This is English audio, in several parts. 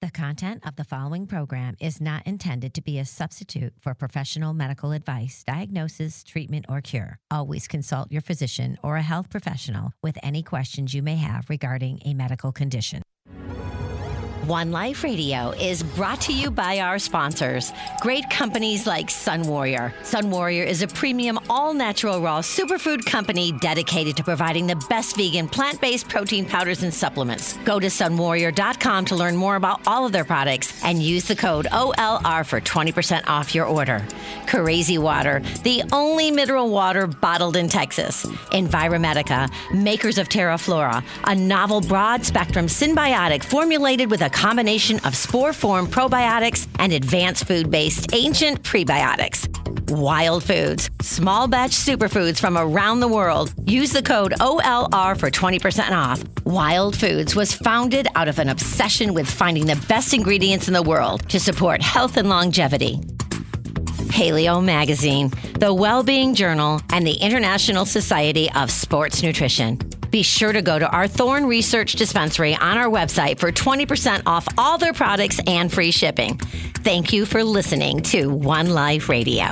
The content of the following program is not intended to be a substitute for professional medical advice, diagnosis, treatment, or cure. Always consult your physician or a health professional with any questions you may have regarding a medical condition. One Life Radio is brought to you by our sponsors, great companies like Sun Warrior. Sun Warrior is a premium all-natural raw superfood company dedicated to providing the best vegan plant-based protein powders and supplements. Go to sunwarrior.com to learn more about all of their products and use the code OLR for 20% off your order. Crazy Water, the only mineral water bottled in Texas. Enviromedica, makers of TerraFlora, a novel broad-spectrum symbiotic formulated with a combination of spore-form probiotics and advanced food-based ancient prebiotics. Wild Foods, small batch superfoods from around the world. Use the code OLR for 20% off. Wild Foods was founded out of an obsession with finding the best ingredients in the world to support health and longevity. Paleo Magazine, the Wellbeing Journal, and the International Society of Sports Nutrition. Be sure to go to our Thorne Research Dispensary on our website for 20% off all their products and free shipping. Thank you for listening to One Life Radio.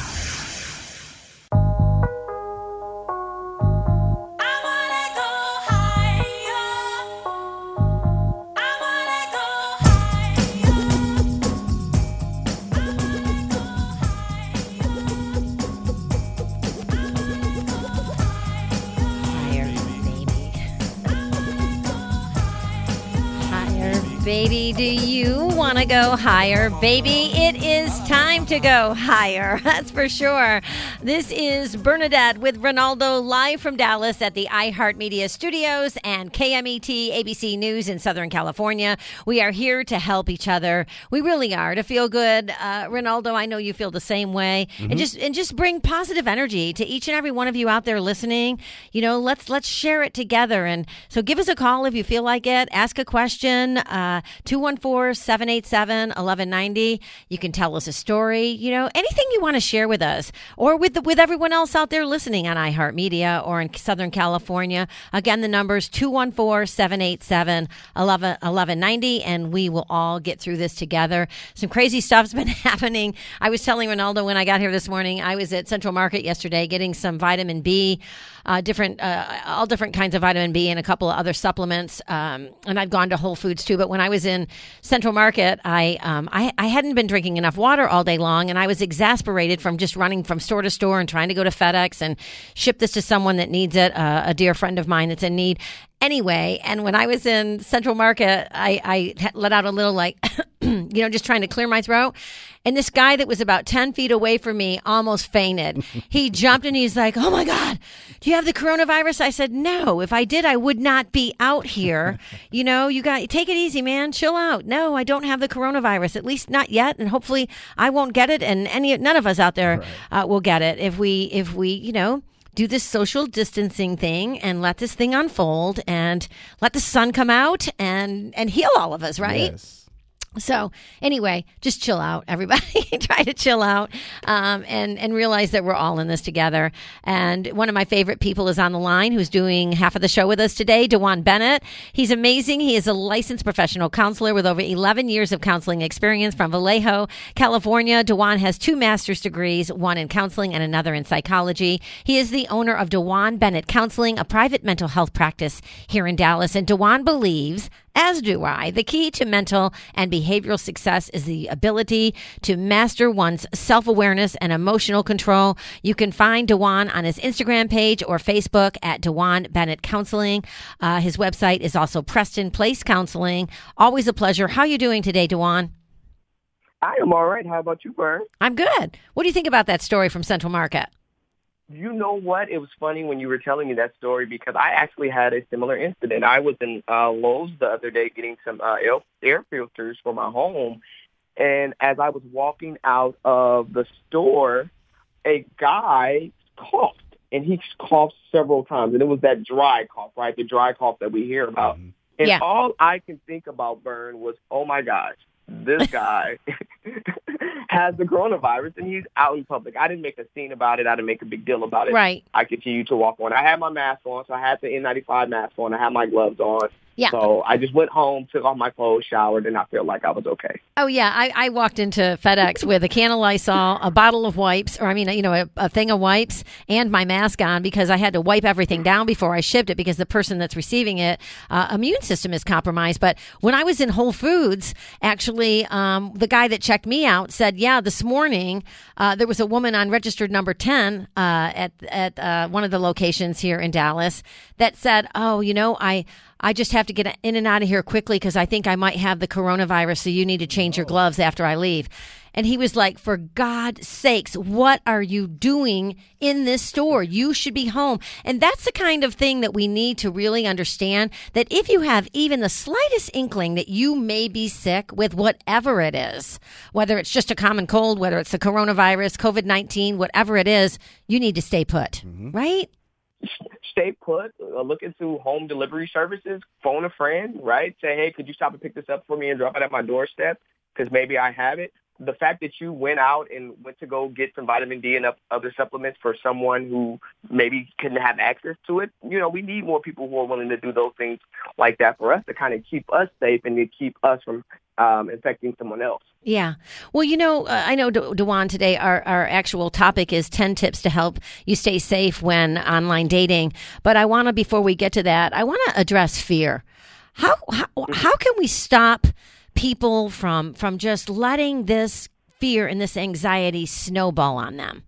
Baby, do you want to go higher? Baby, it is time to go higher. That's for sure. This is Bernadette with Ronaldo live from Dallas at the iHeartMedia Studios and KMET ABC News in Southern California. We are here to help each other. We really are, to feel good. Ronaldo, I know you feel the same way. Mm-hmm. And just bring positive energy to each and every one of you out there listening. You know, let's share it together. And so give us a call if you feel like it. Ask a question. 214-787-1190. You can tell us a story, you know, anything you want to share with us or with everyone else out there listening on iHeartMedia or in Southern California. Again, the number is 214-787-1190, and we will all get through this together. Some crazy stuff's been happening. I was telling Ronaldo when I got here this morning, I was at Central Market yesterday getting some vitamin B, all different kinds of vitamin B and a couple of other supplements. And I've gone to Whole Foods too, but when I was in Central Market, I hadn't been drinking enough water all day long, and I was exasperated from just running from store to store and trying to go to FedEx and ship this to someone that needs it, a dear friend of mine that's in need. Anyway, and when I was in Central Market, I let out a little just trying to clear my throat. And this guy that was about 10 feet away from me almost fainted. He jumped and he's like, "Oh my God, do you have the coronavirus?" I said, "No, if I did, I would not be out here. You know, take it easy, man. Chill out. No, I don't have the coronavirus, at least not yet. And hopefully I won't get it. And none of us out there will get it if we, do this social distancing thing and let this thing unfold and let the sun come out and heal all of us, right?" Yes. So anyway, just chill out, everybody. Try to chill out and realize that we're all in this together. And one of my favorite people is on the line who's doing half of the show with us today, DeJuan Bennett. He's amazing. He is a licensed professional counselor with over 11 years of counseling experience from Vallejo, California. DeJuan has 2 master's degrees, one in counseling and another in psychology. He is the owner of DeJuan Bennett Counseling, a private mental health practice here in Dallas. And DeJuan believes, as do I, the key to mental and behavioral success is the ability to master one's self-awareness and emotional control. You can find DeJuan on his Instagram page or Facebook at DeJuan Bennett Counseling. His website is also Preston Place Counseling. Always a pleasure. How are you doing today, DeJuan? I am all right. How about you, Vern? I'm good. What do you think about that story from Central Market? You know what? It was funny when you were telling me that story because I actually had a similar incident. I was in Lowe's the other day getting some air filters for my home, and as I was walking out of the store, a guy coughed, and he coughed several times, and it was that dry cough, right? The dry cough that we hear about. Mm-hmm. And all I can think about, Vern, was, oh, my gosh, this guy has the coronavirus, and he's out in public. I didn't make a scene about it. I didn't make a big deal about it. Right. I continued to walk on. I had my mask on, so I had the N95 mask on. I had my gloves on. Yeah. So I just went home, took off my clothes, showered, and I felt like I was okay. Oh, yeah. I walked into FedEx with a can of Lysol, a bottle of wipes, or a thing of wipes, and my mask on because I had to wipe everything down before I shipped it because the person that's receiving it, immune system is compromised. But when I was in Whole Foods, actually, the guy that checked me out said, yeah, this morning there was a woman on registered number 10 at one of the locations here in Dallas that said, oh, I just have to get in and out of here quickly because I think I might have the coronavirus, so you need to change your gloves after I leave. And he was like, for God's sakes, what are you doing in this store? You should be home. And that's the kind of thing that we need to really understand, that if you have even the slightest inkling that you may be sick with whatever it is, whether it's just a common cold, whether it's the coronavirus, COVID-19, whatever it is, you need to stay put, right? Stay put, look into home delivery services, phone a friend, right? Say, hey, could you stop and pick this up for me and drop it at my doorstep? Because maybe I have it. The fact that you went out and went to go get some vitamin D and other supplements for someone who maybe couldn't have access to it, we need more people who are willing to do those things like that for us to kind of keep us safe and to keep us from infecting someone else. Yeah. Well, I know, DeJuan, today our actual topic is 10 tips to help you stay safe when online dating. But I want to, before we get to that, I want to address fear. How can we stop people from just letting this fear and this anxiety snowball on them?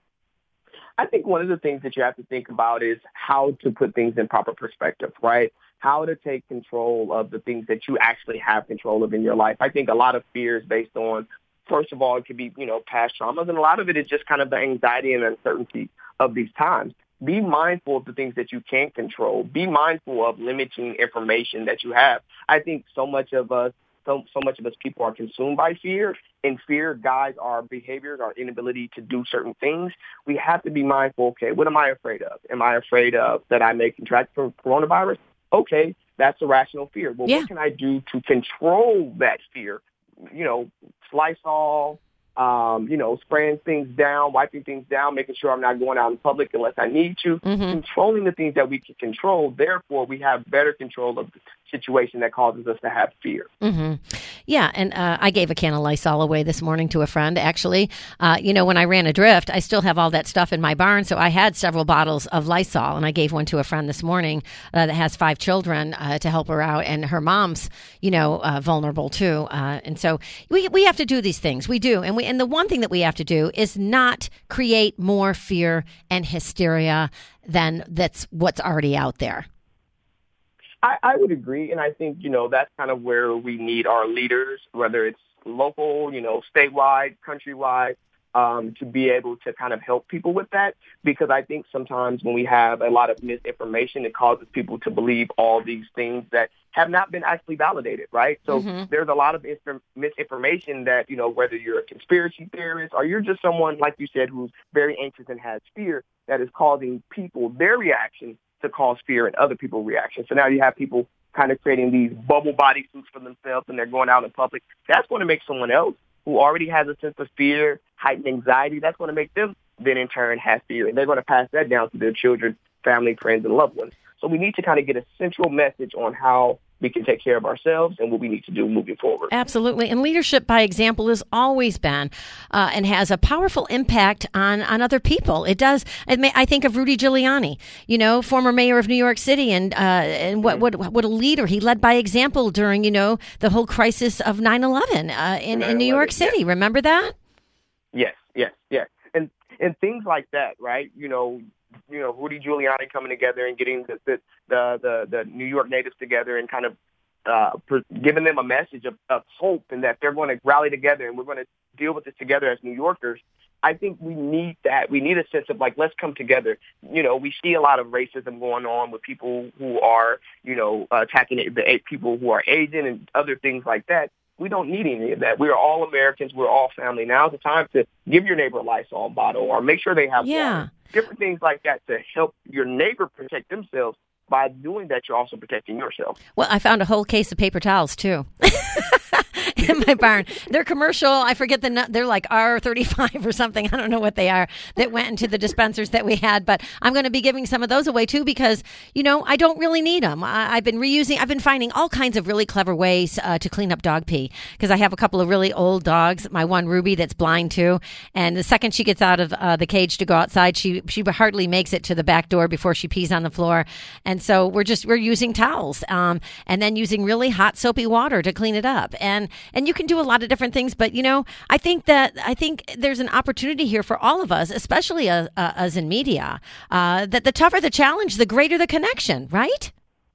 I think one of the things that you have to think about is how to put things in proper perspective, right? How to take control of the things that you actually have control of in your life. I think a lot of fear is based on, first of all, it could be, past traumas, and a lot of it is just kind of the anxiety and uncertainty of these times. Be mindful of the things that you can't control. Be mindful of limiting information that you have. I think so much of us people are consumed by fear, and fear guides our behaviors, our inability to do certain things. We have to be mindful, okay, what am I afraid of? Am I afraid of that I may contract coronavirus? Okay, that's a rational fear. Well, What can I do to control that fear? Lysol, spraying things down, wiping things down, making sure I'm not going out in public unless I need to, controlling the things that we can control. Therefore, we have better control of the situation that causes us to have fear. Yeah, and I gave a can of Lysol away this morning to a friend, actually. When I ran adrift, I still have all that stuff in my barn, so I had several bottles of Lysol, and I gave one to a friend this morning that has 5 children to help her out, and her mom's, vulnerable too. And so we have to do these things. We do. And the one thing that we have to do is not create more fear and hysteria than that's what's already out there. I would agree, and I think, that's kind of where we need our leaders, whether it's local, statewide, countrywide, to be able to kind of help people with that, because I think sometimes when we have a lot of misinformation, it causes people to believe all these things that have not been actually validated, right? So there's a lot of misinformation that, whether you're a conspiracy theorist or you're just someone, like you said, who's very anxious and has fear, that is causing people, their reaction to cause fear and other people's reactions. So now you have people kind of creating these bubble body suits for themselves, and they're going out in public. That's going to make someone else who already has a sense of fear, heightened anxiety, that's going to make them then in turn have fear. And they're going to pass that down to their children, family, friends, and loved ones. So we need to kind of get a central message on how we can take care of ourselves and what we need to do moving forward. Absolutely. And leadership by example has always been and has a powerful impact on other people. It does. I think of Rudy Giuliani, former mayor of New York City, and what a leader. He led by example during, the whole crisis of 9/11 in New York City. Yes. Remember that? Yes. And things like that, right? Rudy Giuliani coming together and getting the New York natives together and kind of giving them a message of hope, and that they're going to rally together and we're going to deal with this together as New Yorkers. I think we need that. We need a sense of let's come together. We see a lot of racism going on with people who are, attacking the people who are Asian and other things like that. We don't need any of that. We are all Americans. We're all family. Now's the time to give your neighbor a Lysol bottle or make sure they have water. Different things like that to help your neighbor protect themselves. By doing that, you're also protecting yourself. Well, I found a whole case of paper towels, too. in my barn. They're commercial. I forget they're like R35 or something. I don't know what they are that went into the dispensers that we had, but I'm going to be giving some of those away too because, I don't really need them. I've been finding all kinds of really clever ways to clean up dog pee because I have a couple of really old dogs. My one Ruby that's blind too, and the second she gets out of the cage to go outside, she hardly makes it to the back door before she pees on the floor, and so we're using towels, and then using really hot soapy water to clean it up, and you can do a lot of different things. But I think there's an opportunity here for all of us, especially as in media, that the tougher the challenge, the greater the connection, right?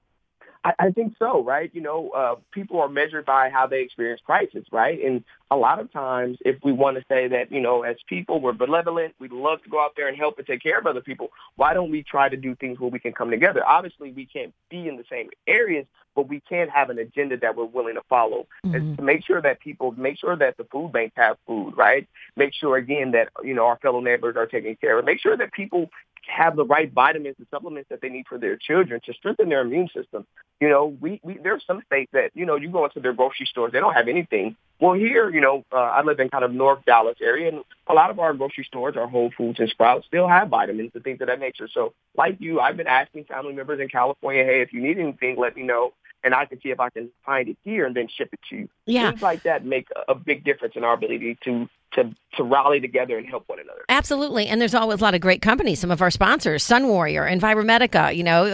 I think so, right? People are measured by how they experience crisis, right? And a lot of times, if we want to say that, as people, we're benevolent, we love to go out there and help and take care of other people, why don't we try to do things where we can come together? Obviously, we can't be in the same areas, but we can have an agenda that we're willing to follow. Mm-hmm. And to make sure that the food banks have food, right? Make sure, again, that, our fellow neighbors are taken care of. Make sure that people have the right vitamins and supplements that they need for their children to strengthen their immune system. There are some states that, you go into their grocery stores, they don't have anything. Well, here, I live in kind of North Dallas area, and a lot of our grocery stores, our Whole Foods and Sprouts, still have vitamins and things of that nature. So like you, I've been asking family members in California, hey, if you need anything, let me know, and I can see if I can find it here and then ship it to you. Yeah. Things like that make a big difference in our ability to rally together and help one another. Absolutely. And there's always a lot of great companies. Some of our sponsors, Sun Warrior, Enviromedica,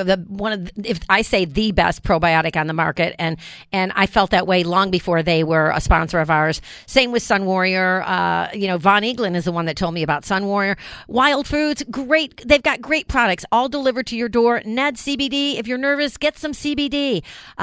if I say the best probiotic on the market. And I felt that way long before they were a sponsor of ours. Same with Sun Warrior. Von Eaglin is the one that told me about Sun Warrior. Wild Foods, great. They've got great products all delivered to your door. Ned CBD. If you're nervous, get some CBD.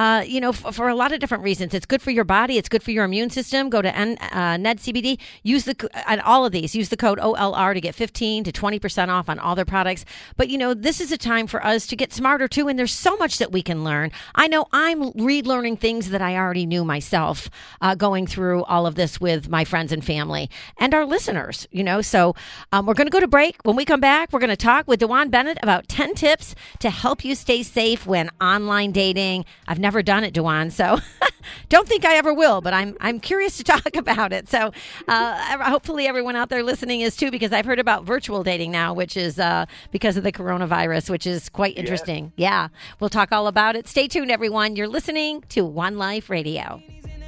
For a lot of different reasons. It's good for your body. It's good for your immune system. Go to Ned CBD. Use all of these. Use the code OLR to get 15 to 20% off on all their products. But, this is a time for us to get smarter, too, and there's so much that we can learn. I know I'm relearning things that I already knew myself going through all of this with my friends and family and our listeners, So we're going to go to break. When we come back, we're going to talk with DeJuan Bennett about 10 tips to help you stay safe when online dating. I've never done it, DeJuan, so don't think I ever will, but I'm curious to talk about it. So hopefully everyone out there listening is too, because I've heard about virtual dating now, which is because of the coronavirus, which is quite interesting. Yeah, we'll talk all about it. Stay tuned, everyone. You're listening to One Life Radio.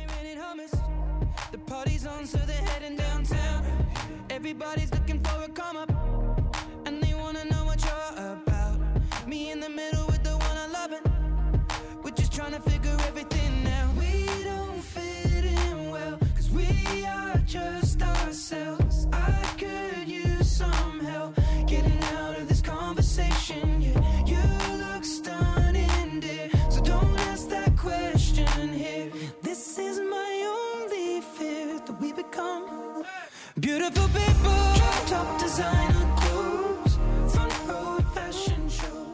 The party's on, so they're heading downtown. Everybody's looking for a come up, and they want to know what you're about. Me in the middle with the one I love it. We're just trying to figure everything out. We don't fit in well, 'cause we are just ourselves. I could use some help getting out of this conversation. Yeah, you look stunning, dear, so don't ask that question here. This is my only fear, that we become beautiful people. Top designer clothes, front row fashion show.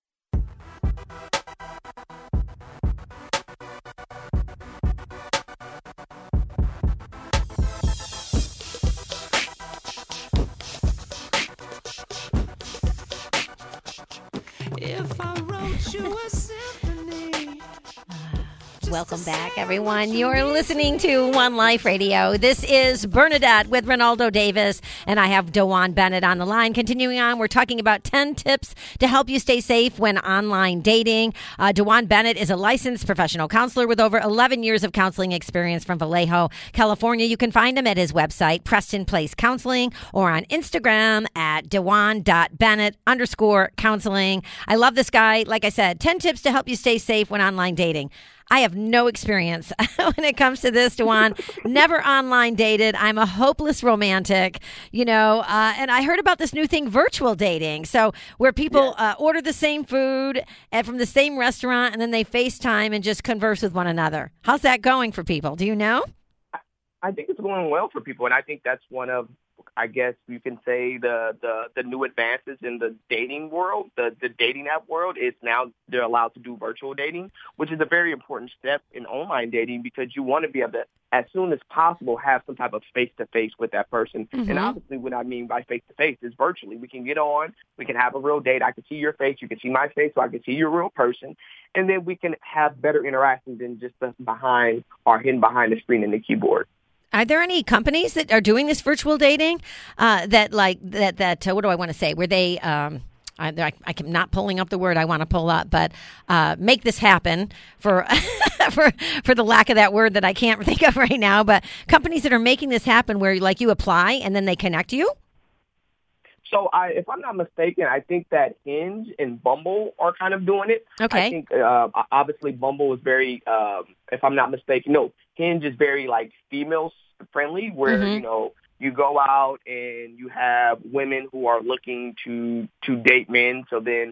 If I wrote you a symphony. Welcome back, everyone. You're listening to One Life Radio. This is Bernadette with Ronaldo Davis, and I have DeJuan Bennett on the line. Continuing on, we're talking about 10 tips to help you stay safe when online dating. DeJuan Bennett is a licensed professional counselor with over 11 years of counseling experience from Vallejo, California. You can find him at his website, Preston Place Counseling, or on Instagram at DeJuan.Bennett_counseling. I love this guy. Like I said, 10 tips to help you stay safe when online dating. I have no experience when it comes to this, DeJuan. Never online dated. I'm a hopeless romantic, and I heard about this new thing, virtual dating. So where people order the same food and from the same restaurant, and then they FaceTime and just converse with one another. How's that going for people? Do you know? I think it's going well for people, and I think that's one of, I guess you can say, the new advances in the dating world, the dating app world, is now they're allowed to do virtual dating, which is a very important step in online dating, because you want to be able to as soon as possible, have some type of face-to-face with that person. Mm-hmm. And obviously what I mean by face-to-face is virtually. We can get on, we can have a real date. I can see your face, you can see my face, so I can see your real person. And then we can have better interactions than just behind or hidden behind the screen and the keyboard. Are there any companies that are doing this virtual dating what do I want to say, where they I'm not pulling up the word I want to pull up, but make this happen for for the lack of that word that I can't think of right now. But companies that are making this happen, where like you apply and then they connect you. So if I'm not mistaken, I think that Hinge and Bumble are kind of doing it. Okay. I think obviously Bumble is very, if I'm not mistaken, no, Hinge is very like female friendly, where you go out and you have women who are looking to date men. So then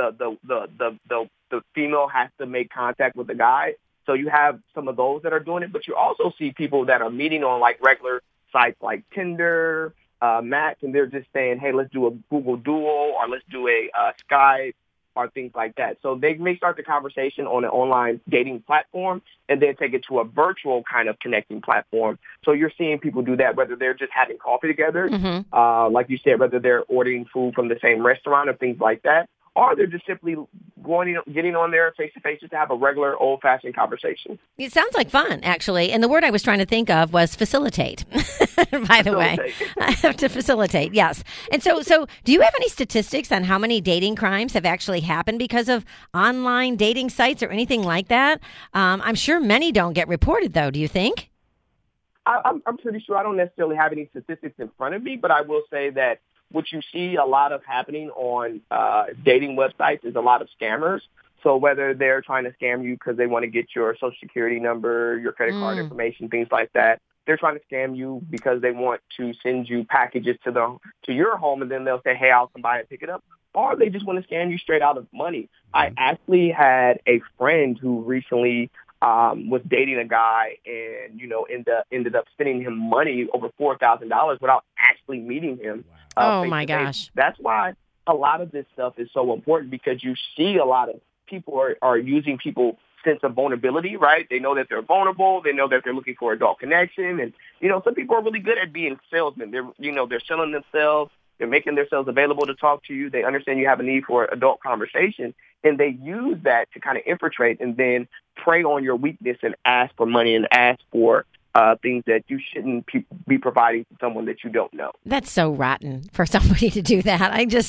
the female has to make contact with the guy. So you have some of those that are doing it, but you also see people that are meeting on like regular sites like Tinder, Match, and they're just saying, hey, let's do a Google Duo or let's do a Skype or things like that. So they may start the conversation on an online dating platform and then take it to a virtual kind of connecting platform. So you're seeing people do that, whether they're just having coffee together, like you said, whether they're ordering food from the same restaurant or things like that, or they're just simply getting on there face-to-face just to have a regular old-fashioned conversation. It sounds like fun, actually. And the word I was trying to think of was facilitate, by the way. To facilitate, yes. And so do you have any statistics on how many dating crimes have actually happened because of online dating sites or anything like that? I'm sure many don't get reported, though. Do you think? I'm pretty sure. I don't necessarily have any statistics in front of me, but I will say that what you see a lot of happening on dating websites is a lot of scammers. So whether they're trying to scam you because they want to get your social security number, your credit card information, things like that, they're trying to scam you because they want to send you packages to your home, and then they'll say, hey, I'll come by and pick it up. Or they just want to scam you straight out of money. I actually had a friend who recently was dating a guy and, ended up spending him money over $4,000 without actually meeting him. Oh, my gosh. That's why a lot of this stuff is so important, because you see a lot of people are using people's sense of vulnerability, right? They know that they're vulnerable. They know that they're looking for adult connection. And, some people are really good at being salesmen. They're selling themselves. They're making themselves available to talk to you. They understand you have a need for adult conversation, and they use that to kind of infiltrate and then prey on your weakness and ask for money and ask for things that you shouldn't be providing to someone that you don't know. That's so rotten for somebody to do that. I just,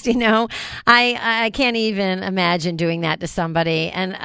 I can't even imagine doing that to somebody. And,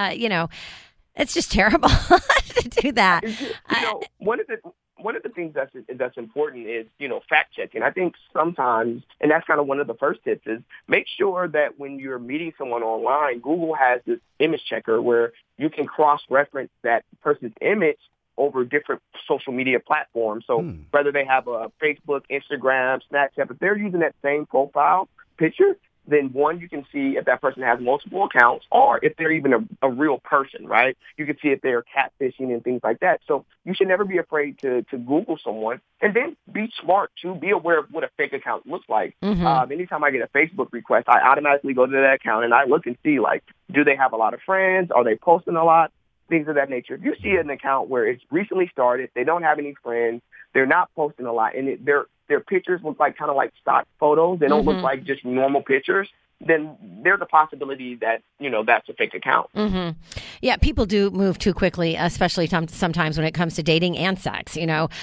it's just terrible to do that. One of the things that's important is, fact checking. I think sometimes, and that's kind of one of the first tips, is make sure that when you're meeting someone online, Google has this image checker where you can cross-reference that person's image over different social media platforms. So whether they have a Facebook, Instagram, Snapchat, if they're using that same profile picture, then one, you can see if that person has multiple accounts or if they're even a real person, right? You can see if they're catfishing and things like that. So you should never be afraid to Google someone, and then be smart too. Be aware of what a fake account looks like. Anytime I get a Facebook request, I automatically go to that account and I look and see, like, do they have a lot of friends? Are they posting a lot? Things of that nature. If you see an account where it's recently started, they don't have any friends, they're not posting a lot, and their pictures look like kind of like stock photos, they don't look like just normal pictures, then there's a possibility that, that's a fake account. Yeah, people do move too quickly, especially sometimes when it comes to dating and sex,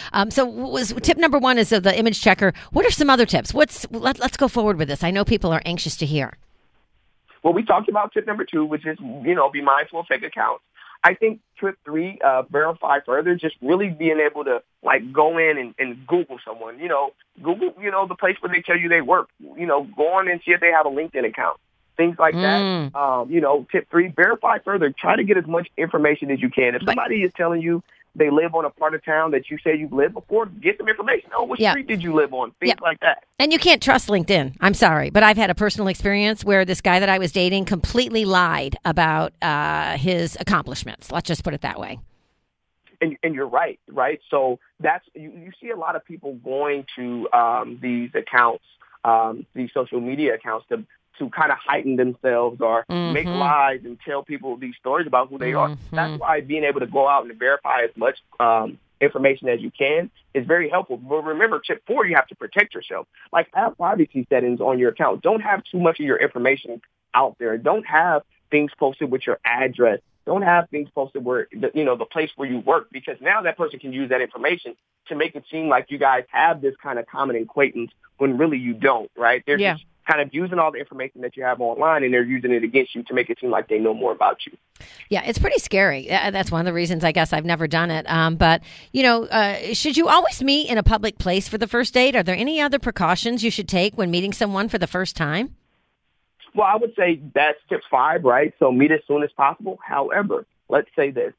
So tip number one is the image checker. What are some other tips? Let's go forward with this. I know people are anxious to hear. Well, we talked about tip number 2, which is, be mindful of fake accounts. I think tip 3, verify further, just really being able to go in and Google someone, Google, the place where they tell you they work, go on and see if they have a LinkedIn account, things like that. Tip 3, verify further, try to get as much information as you can. If somebody is telling you they live on a part of town that you say you've lived before, get some information. Oh, what street did you live on? Things like that. And you can't trust LinkedIn. I'm sorry, but I've had a personal experience where this guy that I was dating completely lied about his accomplishments. Let's just put it that way. And you're right? So that's you see a lot of people going to these accounts, these social media accounts to kind of heighten themselves or make lies and tell people these stories about who they are. That's why being able to go out and verify as much information as you can is very helpful. But remember, tip 4, you have to protect yourself. Like, have privacy settings on your account. Don't have too much of your information out there. Don't have things posted with your address. Don't have things posted where, the place where you work, because now that person can use that information to make it seem like you guys have this kind of common acquaintance when really you don't, right? They're just kind of using all the information that you have online, and they're using it against you to make it seem like they know more about you. Yeah, it's pretty scary. That's one of the reasons I guess I've never done it. But, should you always meet in a public place for the first date? Are there any other precautions you should take when meeting someone for the first time? Well, I would say that's tip 5, right? So meet as soon as possible. However, let's say this.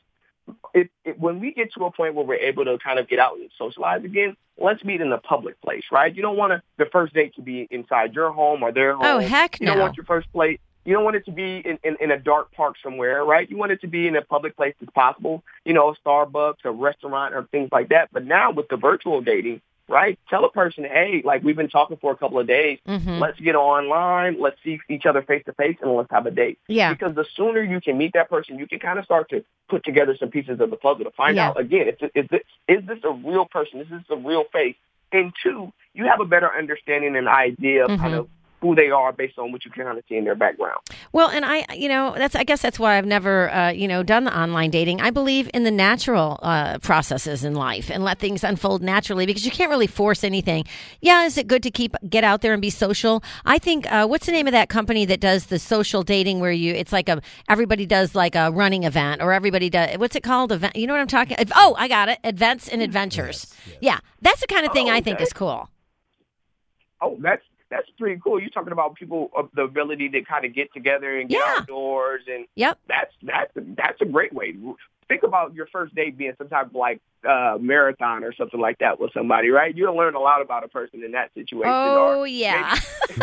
When we get to a point where we're able to kind of get out and socialize again, let's meet in a public place, right? You don't want the first date to be inside your home or their home. Oh, heck no. You don't want your first plate. You don't want it to be in a dark park somewhere, right? You want it to be in a public place as possible, a Starbucks, a restaurant, or things like that. But now with the virtual dating, right, tell a person, hey, like, we've been talking for a couple of days. Let's get online. Let's see each other face to face, and let's have a date. Yeah. Because the sooner you can meet that person, you can kind of start to put together some pieces of the puzzle to find out, again, is this a real person? Is this a real face? And 2, you have a better understanding and idea of kind of who they are based on what you can kind of see in their background. Well, and I guess that's why I've never, done the online dating. I believe in the natural processes in life and let things unfold naturally, because you can't really force anything. Yeah, is it good to get out there and be social? I think, what's the name of that company that does the social dating where it's like everybody does like a running event, or everybody does, what's it called? Event, you know what I'm talking? Oh, I got it. Events and Adventures. Yes. Yeah, that's the kind of thing I think is cool. Oh, that's pretty cool. You're talking about people of the ability to kind of get together and get outdoors, and that's a great way. Think about your first date being some type of like marathon or something like that with somebody, right? You'll learn a lot about a person in that situation. Oh, yeah.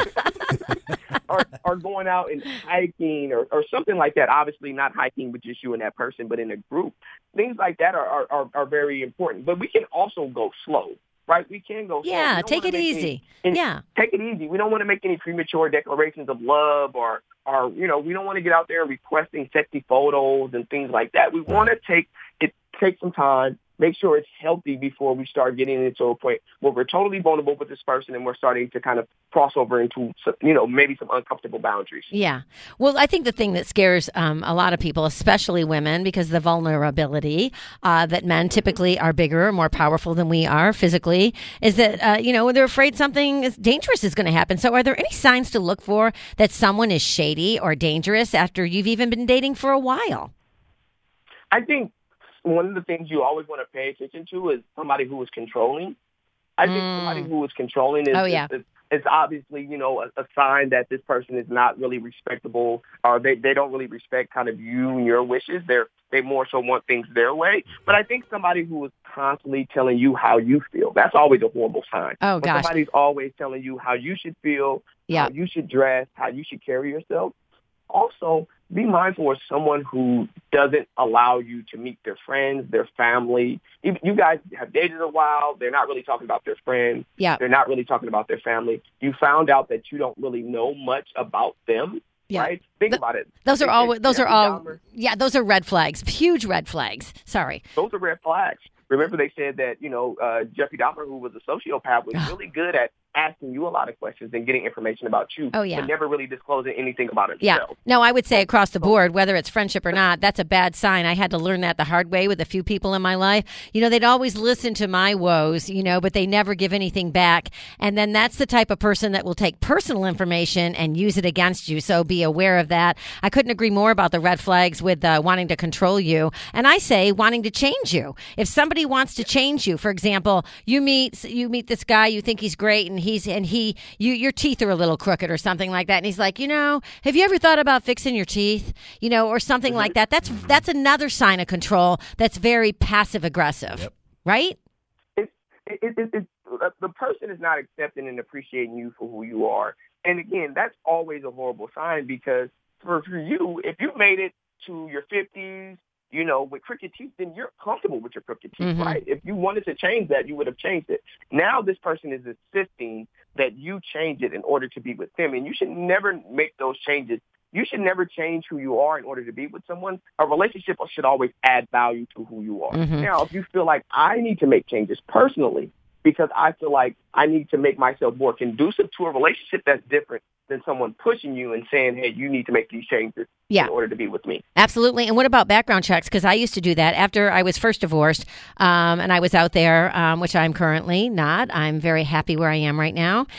or going out and hiking or something like that. Obviously not hiking with just you and that person, but in a group. Things like that are very important. But we can also go slow. Right, we can go. Yeah, take it easy. Take it easy. We don't want to make any premature declarations of love, or we don't want to get out there requesting sexy photos and things like that. We want to take some time, make sure it's healthy before we start getting into a point where we're totally vulnerable with this person and we're starting to kind of cross over into, maybe some uncomfortable boundaries. Yeah. Well, I think the thing that scares a lot of people, especially women, because the vulnerability that men typically are bigger, more powerful than we are physically, is that, they're afraid something dangerous is going to happen. So are there any signs to look for that someone is shady or dangerous after you've even been dating for a while? I think one of the things you always want to pay attention to is somebody who is controlling. I think somebody who is controlling is obviously, a sign that this person is not really respectable, or they don't really respect kind of you and your wishes. They more so want things their way. But I think somebody who is constantly telling you how you feel, that's always a horrible sign. Oh, gosh. When somebody's always telling you how you should feel, how you should dress, how you should carry yourself. Also, be mindful of someone who doesn't allow you to meet their friends, their family. You guys have dated a while. They're not really talking about their friends. Yeah. They're not really talking about their family. You found out that you don't really know much about them. Yeah. Right? Think about it. Those are red flags, huge red flags. Sorry. Those are red flags. Remember, they said that, Jeffrey Dahmer, who was a sociopath, was really good at asking you a lot of questions and getting information about you, but never really disclosing anything about himself. Yeah. No, I would say across the board, whether it's friendship or not, that's a bad sign. I had to learn that the hard way with a few people in my life. They'd always listen to my woes, but they never give anything back. And then that's the type of person that will take personal information and use it against you. So be aware of that. I couldn't agree more about the red flags with wanting to control you. And I say wanting to change you. If somebody wants to change you, for example, you meet this guy, you think he's great, and your teeth are a little crooked or something like that. And he's like, have you ever thought about fixing your teeth? Or something like that. That's another sign of control that's very passive aggressive, right? The person is not accepting and appreciating you for who you are. And again, that's always a horrible sign, because for you, if you made it to your 50s, with crooked teeth, then you're comfortable with your crooked teeth, right? If you wanted to change that, you would have changed it. Now this person is insisting that you change it in order to be with them, and you should never make those changes. you should never change who you are in order to be with someone. A relationship should always add value to who you are. Mm-hmm. Now, if you feel like I need to make changes personally because I feel like I need to make myself more conducive to a relationship, that's different than someone pushing you and saying, hey, you need to make these changes in order to be with me. Absolutely. And what about background checks? Because I used to do that after I was first divorced, and I was out there, which I'm currently not. I'm very happy where I am right now.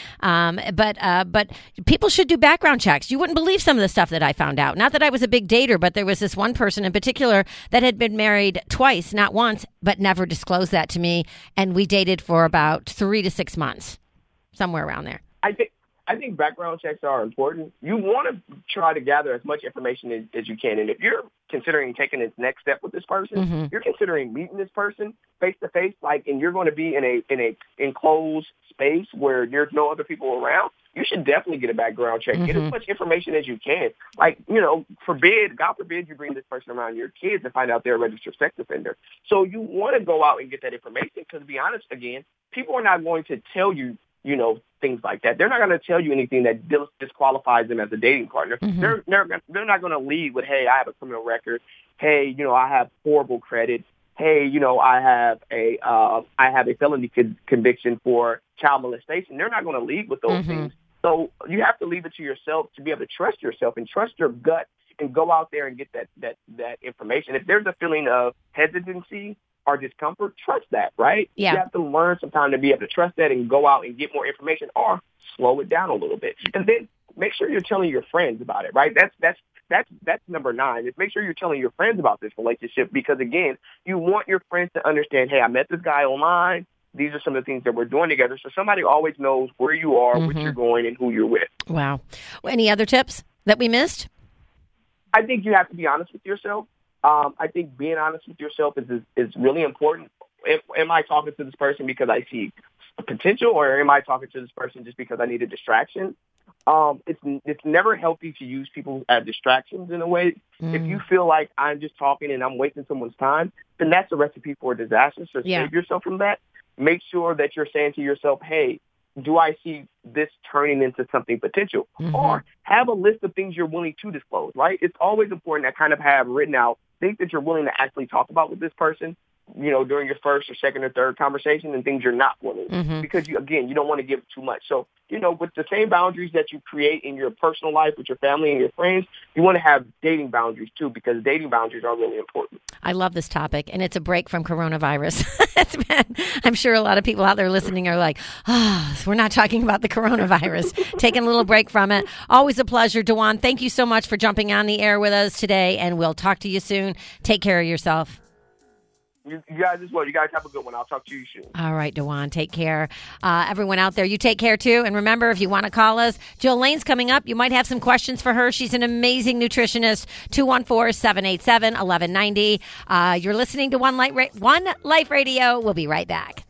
But people should do background checks. You wouldn't believe some of the stuff that I found out. Not that I was a big dater, but there was this one person in particular that had been married twice, not once, but never disclosed that to me. And we dated for about 3 to 6 months, somewhere around there. I think background checks are important. You want to try to gather as much information as you can. And if you're considering taking this next step with this person, you're considering meeting this person face to face, and you're going to be in a enclosed space where there's no other people around, you should definitely get a background check. Get as much information as you can. God forbid you bring this person around your kids and find out they're a registered sex offender. So you want to go out and get that information because, to be honest, again, people are not going to tell you, things like that. They're not going to tell you anything that disqualifies them as a dating partner. They're not going to lead with, hey, I have a criminal record. Hey, I have horrible credit. Hey, I have a felony conviction for child molestation. They're not going to lead with those things. So you have to leave it to yourself to be able to trust yourself and trust your gut and go out there and get that information. If there's a feeling of hesitancy or discomfort, trust that, right? Yeah. You have to learn some time to be able to trust that and go out and get more information or slow it down a little bit. And then make sure you're telling your friends about it, right? That's number 9. Is make sure you're telling your friends about this relationship because, again, you want your friends to understand, hey, I met this guy online. These are some of the things that we're doing together. So somebody always knows where you are, what you're going, and who you're with. Wow. Any other tips that we missed? I think you have to be honest with yourself. I think being honest with yourself is really important. Am I talking to this person because I see potential, or am I talking to this person just because I need a distraction? It's never healthy to use people as distractions in a way. If you feel like I'm just talking and I'm wasting someone's time, then that's a recipe for disaster. So save yourself from that. Make sure that you're saying to yourself, hey, do I see this turning into something potential? Or have a list of things you're willing to disclose, right? It's always important to kind of have written out things that you're willing to actually talk about with this person, during your first or second or third conversation, and things you're not willing because you don't want to give too much. So, with the same boundaries that you create in your personal life with your family and your friends, you want to have dating boundaries too, because dating boundaries are really important. I love this topic, and it's a break from coronavirus. I'm sure a lot of people out there listening are like, we're not talking about the coronavirus. Taking a little break from it. Always a pleasure, DeJuan. Thank you so much for jumping on the air with us today, and we'll talk to you soon. Take care of yourself. You guys as well. You guys have a good one. I'll talk to you soon. All right, DeJuan, take care. Everyone out there, you take care too. And remember, if you want to call us, Jill Lane's coming up. You might have some questions for her. She's an amazing nutritionist. 214-787-1190. You're listening to One Life Radio. We'll be right back.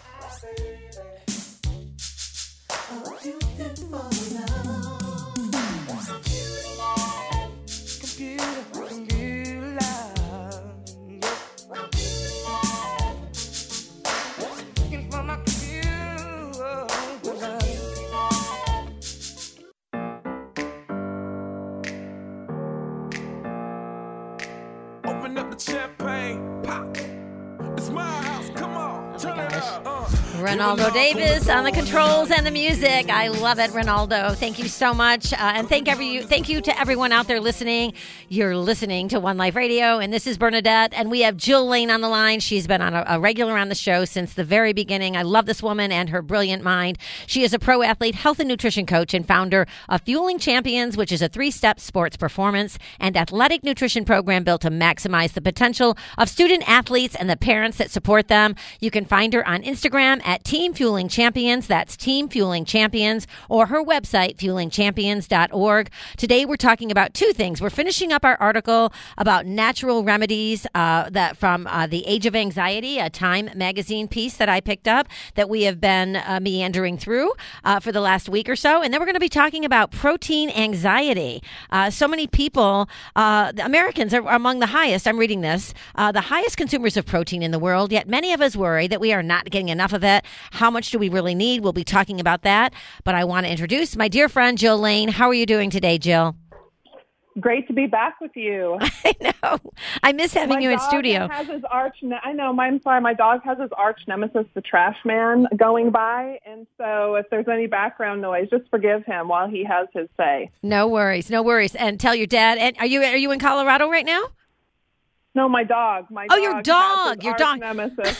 Champagne pop. It's my house. Come on, turn it up. Ronaldo Davis on the controls and the music. I love it, Ronaldo. Thank you so much. And thank you to everyone out there listening. You're listening to One Life Radio, and this is Bernadette, and we have Jill Lane on the line. She's been on a regular on the show since the very beginning. I love this woman and her brilliant mind. She is a pro athlete, health and nutrition coach, and founder of Fueling Champions, which is a 3-step sports performance and athletic nutrition program built to maximize the potential of student athletes and the parents that support them. You can find her on Instagram at Team Fueling Champions. That's Team Fueling Champions, or her website, fuelingchampions.org. Today, we're talking about 2 things. We're finishing up our article about natural remedies that from The Age of Anxiety, a Time magazine piece that I picked up that we have been meandering through for the last week or so. And then we're going to be talking about protein anxiety. So many people, Americans are among the highest, I'm reading this, the highest consumers of protein in the world, yet many of us worry that we are not getting enough of it. How much do we really need? We'll be talking about that. But I want to introduce my dear friend, Jill Lane. How are you doing today, Jill? Great to be back with you. I know. I miss having you in studio. Has his I know. I'm sorry. My dog has his arch nemesis, the trash man, going by, and so if there's any background noise, just forgive him while he has his say. No worries. No worries. And tell your dad. And are you in Colorado right now? No, my dog. Your dog. Your dog. Nemesis.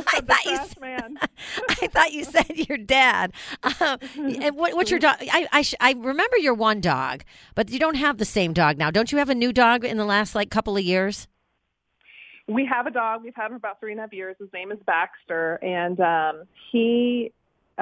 I thought you said your dad. And what's your dog? I remember your one dog, but you don't have the same dog now. Don't you have a new dog in the last couple of years? We have a dog. We've had him about 3.5 years. His name is Baxter, and he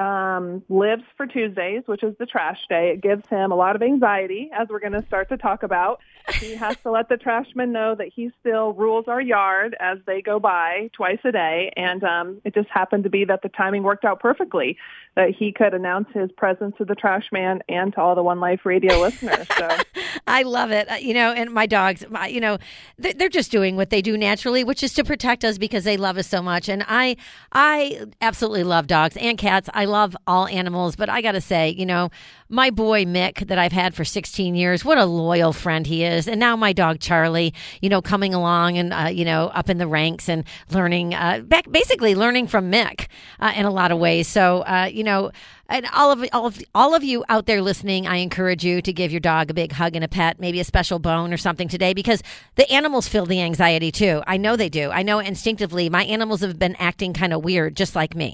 lives for Tuesdays, which is the trash day. It gives him a lot of anxiety, as we're going to start to talk about. He has to let the trashman know that he still rules our yard as they go by twice a day. And it just happened to be that the timing worked out perfectly, that he could announce his presence to the trash man and to all the One Life radio listeners. So I love it. And my dogs, they're just doing what they do naturally, which is to protect us because they love us so much. And I absolutely love dogs and cats. I love all animals, but I got to say, my boy Mick that I've had for 16 years, what a loyal friend he is. And now my dog Charlie, coming along and, up in the ranks and learning, basically learning from Mick in a lot of ways. So, and all of you out there listening, I encourage you to give your dog a big hug and a pet, maybe a special bone or something today, because the animals feel the anxiety too. I know they do. I know instinctively my animals have been acting kind of weird, just like me.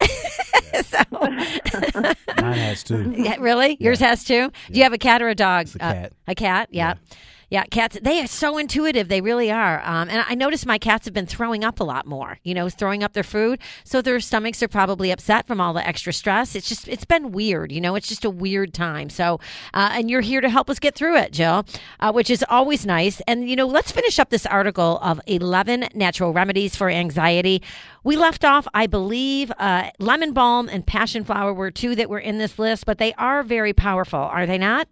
So. Mine has too. Yeah, really? Yeah. Yours has too? Yeah. Do you have a cat or a dog? It's a cat. A cat? Yeah. Yeah, cats, they are so intuitive. They really are. And I noticed my cats have been throwing up a lot more, throwing up their food. So their stomachs are probably upset from all the extra stress. It's been weird. It's just a weird time. So, and you're here to help us get through it, Jill, which is always nice. And, let's finish up this article of 11 natural remedies for anxiety. We left off, I believe, lemon balm and passion flower were two that were in this list, but they are very powerful, are they not?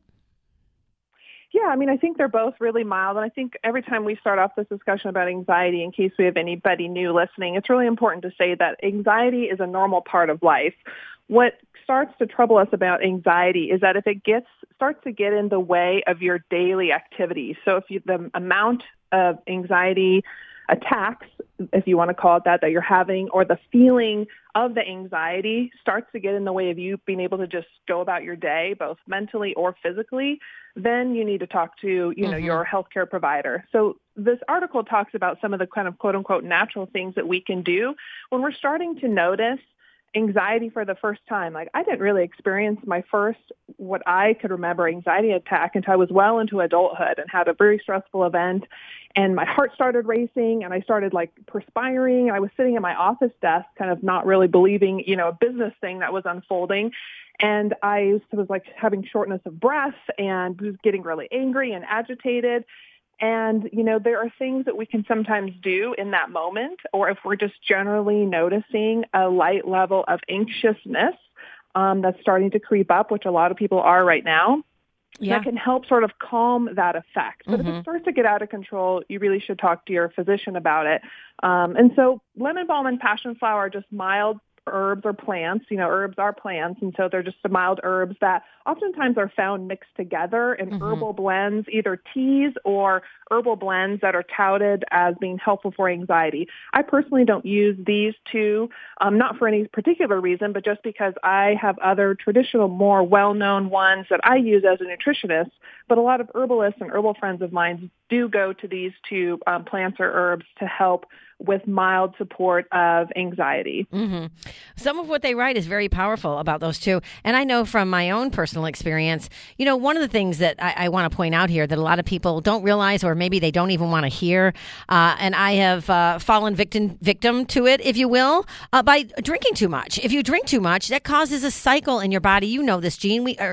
Yeah, I think they're both really mild. And I think every time we start off this discussion about anxiety, in case we have anybody new listening, it's really important to say that anxiety is a normal part of life. What starts to trouble us about anxiety is that if it starts to get in the way of your daily activities. So if the amount of anxiety attacks, if you want to call it that you're having, or the feeling of the anxiety starts to get in the way of you being able to just go about your day, both mentally or physically, then you need to talk to, your healthcare provider. So this article talks about some of the kind of quote unquote natural things that we can do when we're starting to notice anxiety for the first time. I didn't really experience my first, what I could remember, anxiety attack until I was well into adulthood and had a very stressful event. And my heart started racing and I started perspiring. I was sitting at my office desk, kind of not really believing, a business thing that was unfolding. And I was having shortness of breath and was getting really angry and agitated. And, there are things that we can sometimes do in that moment, or if we're just generally noticing a light level of anxiousness that's starting to creep up, which a lot of people are right now, that can help sort of calm that effect. But if it starts to get out of control, you really should talk to your physician about it. And so lemon balm and passion flower are just mild herbs or plants. Herbs are plants, and so they're just the mild herbs that oftentimes are found mixed together in herbal blends, either teas or herbal blends that are touted as being helpful for anxiety. I personally don't use these two, not for any particular reason, but just because I have other traditional, more well-known ones that I use as a nutritionist. But a lot of herbalists and herbal friends of mine do go to these two plants or herbs to help with mild support of anxiety. Mm-hmm. Some of what they write is very powerful about those two. And I know from my own personal experience, one of the things that I want to point out here that a lot of people don't realize, or maybe they don't even want to hear, and I have fallen victim to it, if you will, by drinking too much. If you drink too much, that causes a cycle in your body. You know this,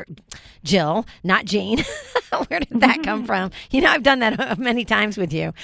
Jill, not Jean. Where did that come from? I've done that many times with you.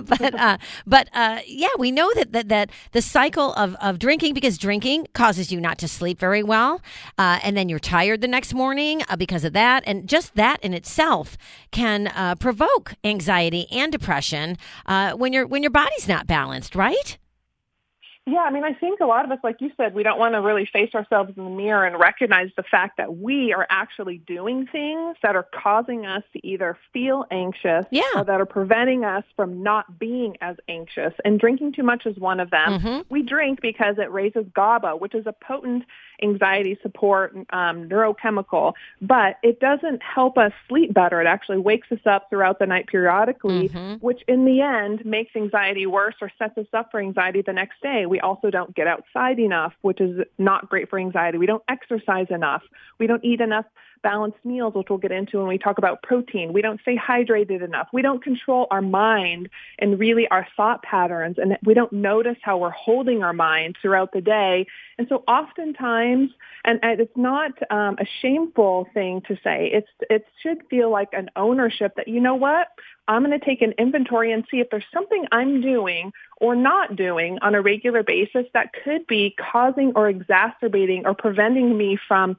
But we know that the cycle of drinking, because drinking causes you not to sleep very well, and then you're tired the next morning because of that, and just that in itself can provoke anxiety and depression when your body's not balanced, right? Yeah, I mean, I think a lot of us, like you said, we don't want to really face ourselves in the mirror and recognize the fact that we are actually doing things that are causing us to either feel anxious or that are preventing us from not being as anxious. And drinking too much is one of them. Mm-hmm. We drink because it raises GABA, which is a potent anxiety support neurochemical, but it doesn't help us sleep better. It actually wakes us up throughout the night periodically, which in the end makes anxiety worse or sets us up for anxiety the next day. We also don't get outside enough, which is not great for anxiety. We don't exercise enough. We don't eat enough balanced meals, which we'll get into when we talk about protein. We don't stay hydrated enough. We don't control our mind and really our thought patterns, and we don't notice how we're holding our mind throughout the day. And so oftentimes, and it's not a shameful thing to say, it should feel like an ownership that, you know what, I'm going to take an inventory and see if there's something I'm doing or not doing on a regular basis that could be causing or exacerbating or preventing me from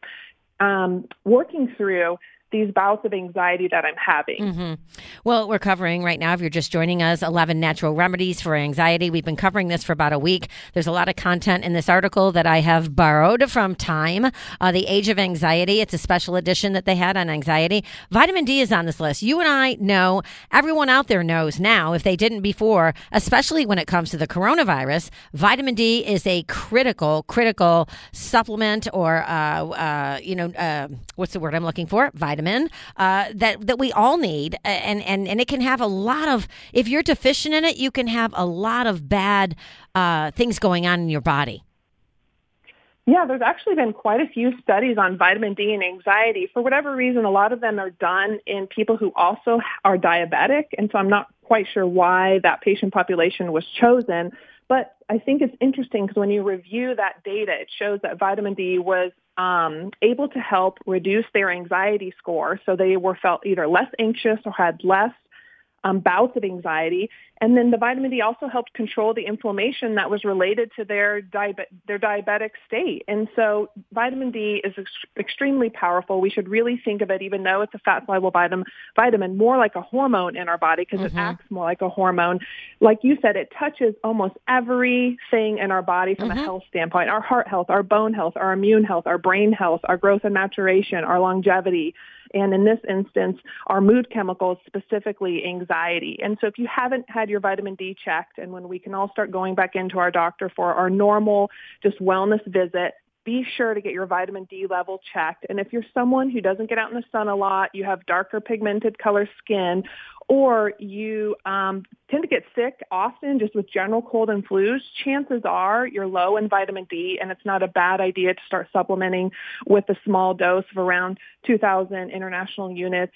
working through these bouts of anxiety that I'm having. Mm-hmm. Well, we're covering right now, if you're just joining us, 11 natural remedies for anxiety. We've been covering this for about a week. There's a lot of content in this article that I have borrowed from Time, The Age of Anxiety. It's a special edition that they had on anxiety. Vitamin D is on this list. You and I know, everyone out there knows now, if they didn't before, especially when it comes to the coronavirus, vitamin D is a critical supplement or, what's the word I'm looking for? Vitamin. That we all need, and it can have a lot of, if you're deficient in it, you can have a lot of bad things going on in your body. Yeah, there's actually been quite a few studies on vitamin D and anxiety. For whatever reason, a lot of them are done in people who also are diabetic, and so I'm not quite sure why that patient population was chosen. But I think it's interesting because when you review that data, it shows that vitamin D was able to help reduce their anxiety score. So they were felt either less anxious or had less bouts of anxiety. And then the vitamin D also helped control the inflammation that was related to their diabetic state. And so vitamin D is extremely powerful. We should really think of it, even though it's a fat-soluble vitamin, more like a hormone in our body because it acts more like a hormone. Like you said, it touches almost everything in our body from a health standpoint: our heart health, our bone health, our immune health, our brain health, our growth and maturation, our longevity. And in this instance, our mood chemicals, specifically anxiety. And so if you haven't had your vitamin D checked, and when we can all start going back into our doctor for our normal just wellness visit, be sure to get your vitamin D level checked. And if you're someone who doesn't get out in the sun a lot, you have darker pigmented color skin, or you tend to get sick often just with general cold and flus, chances are you're low in vitamin D, and it's not a bad idea to start supplementing with a small dose of around 2,000 international units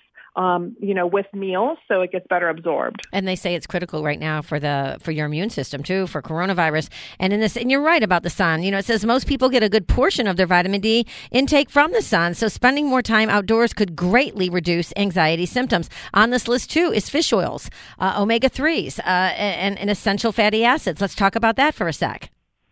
with meals, so it gets better absorbed. And they say it's critical right now for your immune system too, for coronavirus. And you're right about the sun. It says most people get a good portion of their vitamin D intake from the sun, so spending more time outdoors could greatly reduce anxiety symptoms. On this list too is fish oils, omega-3s, and essential fatty acids. Let's talk about that for a sec.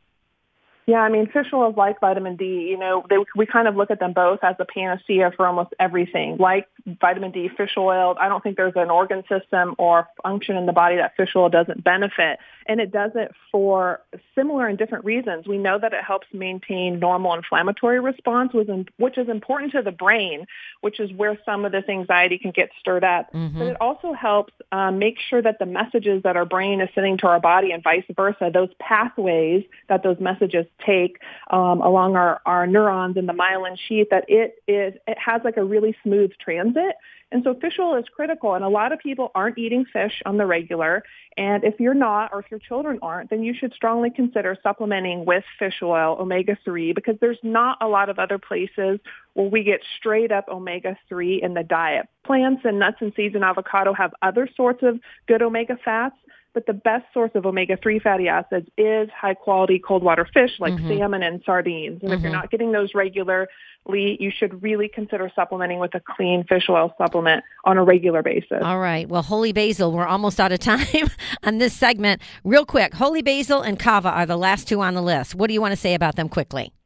Yeah, I mean, fish oils like vitamin D, we kind of look at them both as a panacea for almost everything. Like vitamin D, fish oil, I don't think there's an organ system or function in the body that fish oil doesn't benefit. And it does it for similar and different reasons. We know that it helps maintain normal inflammatory response, which is important to the brain, which is where some of this anxiety can get stirred up. But it also helps make sure that the messages that our brain is sending to our body and vice versa, those pathways that those messages take along our neurons in the myelin sheath, that it has like a really smooth transit. And so fish oil is critical, and a lot of people aren't eating fish on the regular. And if you're not, or if your children aren't, then you should strongly consider supplementing with fish oil, omega-3, because there's not a lot of other places where we get straight up omega-3 in the diet. Plants and nuts and seeds and avocado have other sorts of good omega fats, but the best source of omega-3 fatty acids is high-quality cold water fish like salmon and sardines. And if you're not getting those regularly, you should really consider supplementing with a clean fish oil supplement on a regular basis. All right. Well, holy basil, we're almost out of time on this segment. Real quick, holy basil and kava are the last two on the list. What do you want to say about them quickly?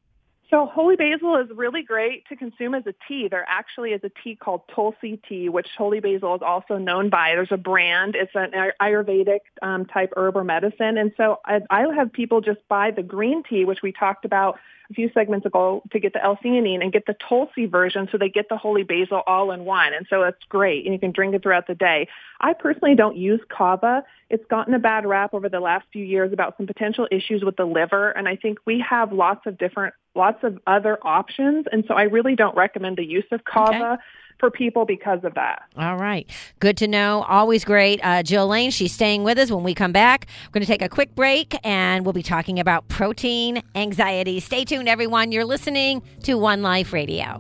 So holy basil is really great to consume as a tea. There actually is a tea called Tulsi tea, which holy basil is also known by. There's a brand. It's an Ayurvedic type herb or medicine. And so I have people just buy the green tea, which we talked about a few segments ago, to get the L-theanine, and get the Tulsi version so they get the holy basil all in one. And so it's great, and you can drink it throughout the day. I personally don't use kava. It's gotten a bad rap over the last few years about some potential issues with the liver, and I think we have lots of other options, and so I really don't recommend the use of kava for people because of that. All right. Good to know. Always great. Jill Lane, she's staying with us. When we come back, we're going to take a quick break, and we'll be talking about protein anxiety. Stay tuned, everyone. You're listening to One Life Radio.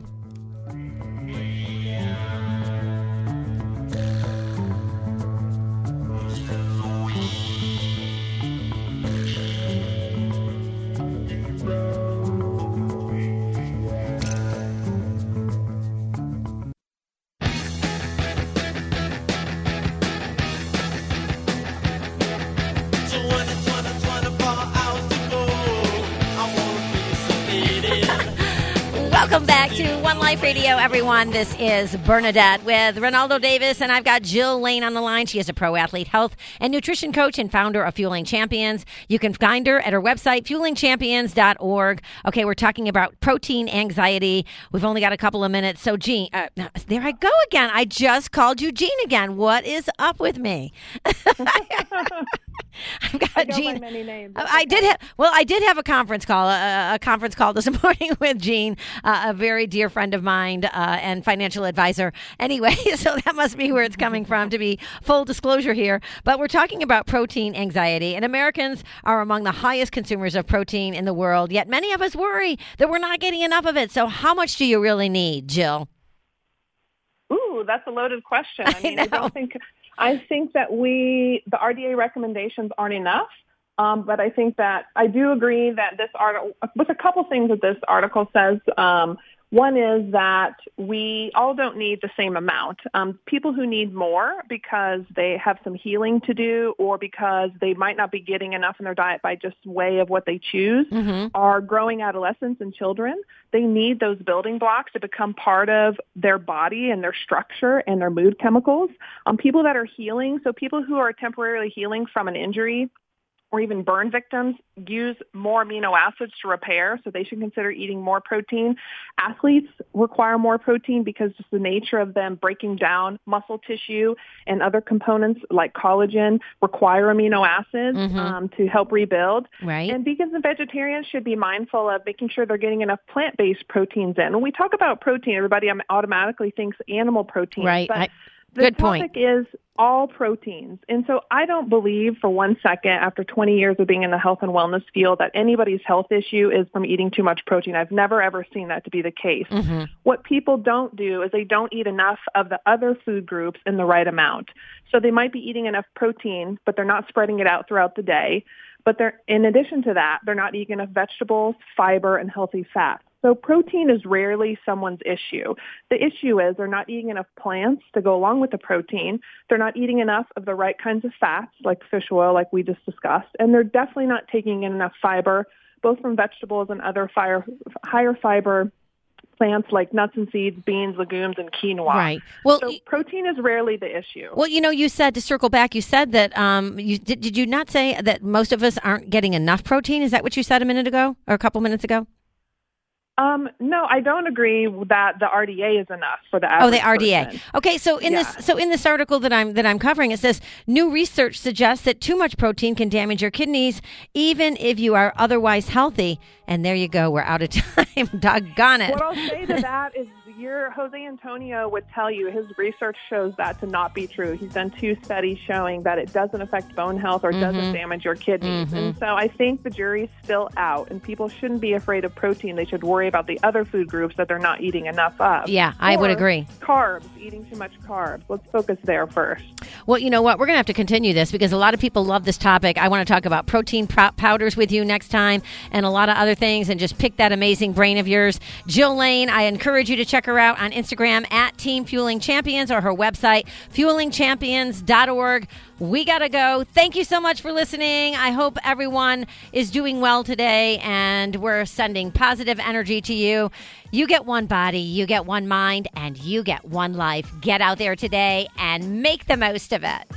Welcome back to One Life Radio, everyone. This is Bernadette with Ronaldo Davis, and I've got Jill Lane on the line. She is a pro athlete, health and nutrition coach, and founder of Fueling Champions. You can find her at her website, fuelingchampions.org. Okay, we're talking about protein anxiety. We've only got a couple of minutes. So, Jean, there I go again. I just called you Jean again. What is up with me? I've got Jean. Many names. I did have a conference call this morning with Jean, a very dear friend of mine and financial advisor. Anyway, so that must be where it's coming from, to be full disclosure here. But we're talking about protein anxiety, and Americans are among the highest consumers of protein in the world. Yet many of us worry that we're not getting enough of it. So how much do you really need, Jill? Ooh, that's a loaded question. I think that the RDA recommendations aren't enough, but I think that I do agree that this article, with a couple things that this article says. One is that we all don't need the same amount. People who need more because they have some healing to do, or because they might not be getting enough in their diet by just way of what they choose, are growing adolescents and children. They need those building blocks to become part of their body and their structure and their mood chemicals. People that are healing, so people who are temporarily healing from an injury or even burn victims, use more amino acids to repair, so they should consider eating more protein. Athletes require more protein because just the nature of them breaking down muscle tissue and other components like collagen require amino acids to help rebuild. Right. And vegans and vegetarians should be mindful of making sure they're getting enough plant-based proteins in. When we talk about protein, everybody automatically thinks animal protein. Right. But Good point. The topic is all proteins. And so I don't believe for one second, after 20 years of being in the health and wellness field, that anybody's health issue is from eating too much protein. I've never, ever seen that to be the case. What people don't do is they don't eat enough of the other food groups in the right amount. So they might be eating enough protein, but they're not spreading it out throughout the day. But in addition to that, they're not eating enough vegetables, fiber, and healthy fats. So protein is rarely someone's issue. The issue is they're not eating enough plants to go along with the protein. They're not eating enough of the right kinds of fats, like fish oil, like we just discussed. And they're definitely not taking in enough fiber, both from vegetables and other higher fiber plants like nuts and seeds, beans, legumes, and quinoa. Right. Well, so protein is rarely the issue. Well, you said, to circle back, you said that did you not say that most of us aren't getting enough protein? Is that what you said a minute ago or a couple minutes ago? No, I don't agree that the RDA is enough for the average the RDA. person. Okay, so in this article that I'm covering, it says new research suggests that too much protein can damage your kidneys, even if you are otherwise healthy. And there you go, we're out of time. Doggone it. What I'll say to that is Jose Antonio would tell you his research shows that to not be true. He's done 2 studies showing that it doesn't affect bone health or doesn't damage your kidneys. And so I think the jury's still out, and people shouldn't be afraid of protein. They should worry about the other food groups that they're not eating enough of. Yeah, I would agree. Carbs, eating too much carbs. Let's focus there first. Well, you know what? We're going to have to continue this because a lot of people love this topic. I want to talk about protein powders with you next time and a lot of other things, and just pick that amazing brain of yours. Jill Lane, I encourage you to check check her out on Instagram at Team Fueling Champions or her website, fuelingchampions.org. We got to go. Thank you so much for listening. I hope everyone is doing well today, and we're sending positive energy to you. You get one body, you get one mind, and you get one life. Get out there today and make the most of it.